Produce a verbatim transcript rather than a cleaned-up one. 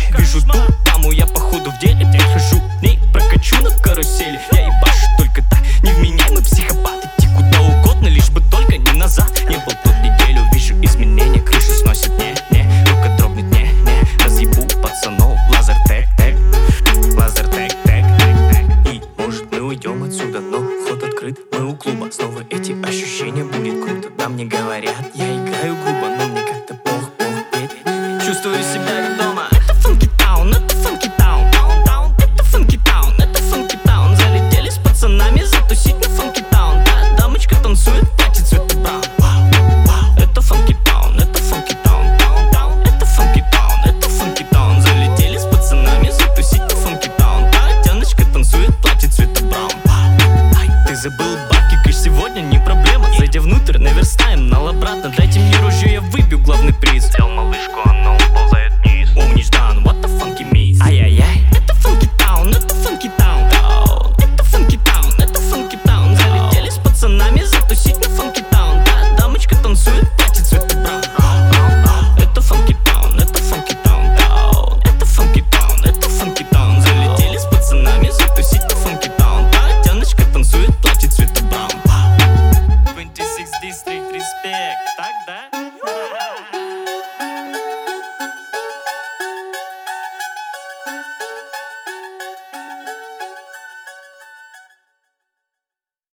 Вижу ту даму, я походу в деле. Хожу к ней, прокачу на карусели. Я ебашу только так, невменяемый психопат. Идти куда угодно, лишь бы только не назад. Не был тут неделю, вижу изменения. Крышу сносит, не, не, рука дрогнет, не, не. Разъебу пацанов, лазер тег, тег. Лазер тег, тег, тег, тег. И может мы уйдем отсюда, но вход открыт. Мы у клуба, снова эти ощущения, будет круто. Да мне говорят, я играю грубо, но мне как-то пох, пох петь. Чувствую себя как дома. Это фанки таун, это фанки таун, таун, таун. Это фанки таун, это фанки таун. Залетели с пацанами затусить на фанки таун. Да, дамочка танцует, платье цвета браун. Это фанки таун, это фанки таун, таун, таун. Это фанки таун, это фанки таун. Залетели с пацанами затусить на фанки таун. Да, девочка танцует, платье цвета браун. Ай, ты забыл бабки, кэш сегодня не проблема. Зайдя внутрь, наверстаем, нал обратно. Дайте мне ружье, я выбью главный приз. Взял малышку, она уползает вниз. О, неждан, what the funky miss. Ай-яй-яй. Это фанки таун, это фанки таун. Это фанки таун, это фанки таун. Залетели с пацанами затусить на фанки таун. Да, дамочка танцует, платье цвета браун. Это фанки таун, это фанки таун. Это фанки таун, это фанки таун. Залетели с пацанами затусить на фанки таун. Да, девочка танцует, платье цвета браун. двадцать шесть District, респект, так, да?